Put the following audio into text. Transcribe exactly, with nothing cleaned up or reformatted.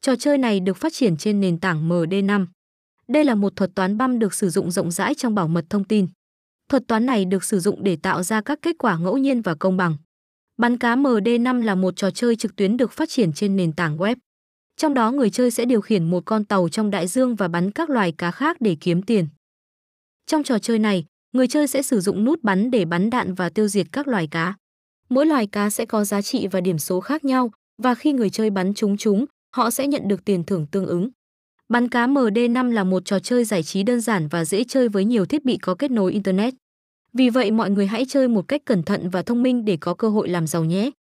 Trò chơi này được phát triển trên nền tảng M D năm. Đây là một thuật toán băm được sử dụng rộng rãi trong bảo mật thông tin. Thuật toán này được sử dụng để tạo ra các kết quả ngẫu nhiên và công bằng. Bắn cá M D năm là một trò chơi trực tuyến được phát triển trên nền tảng web. Trong đó người chơi sẽ điều khiển một con tàu trong đại dương và bắn các loài cá khác để kiếm tiền. Trong trò chơi này, người chơi sẽ sử dụng nút bắn để bắn đạn và tiêu diệt các loài cá. Mỗi loài cá sẽ có giá trị và điểm số khác nhau, và khi người chơi bắn trúng chúng, họ sẽ nhận được tiền thưởng tương ứng. Bắn cá M D năm là một trò chơi giải trí đơn giản và dễ chơi với nhiều thiết bị có kết nối Internet. Vì vậy mọi người hãy chơi một cách cẩn thận và thông minh để có cơ hội làm giàu nhé.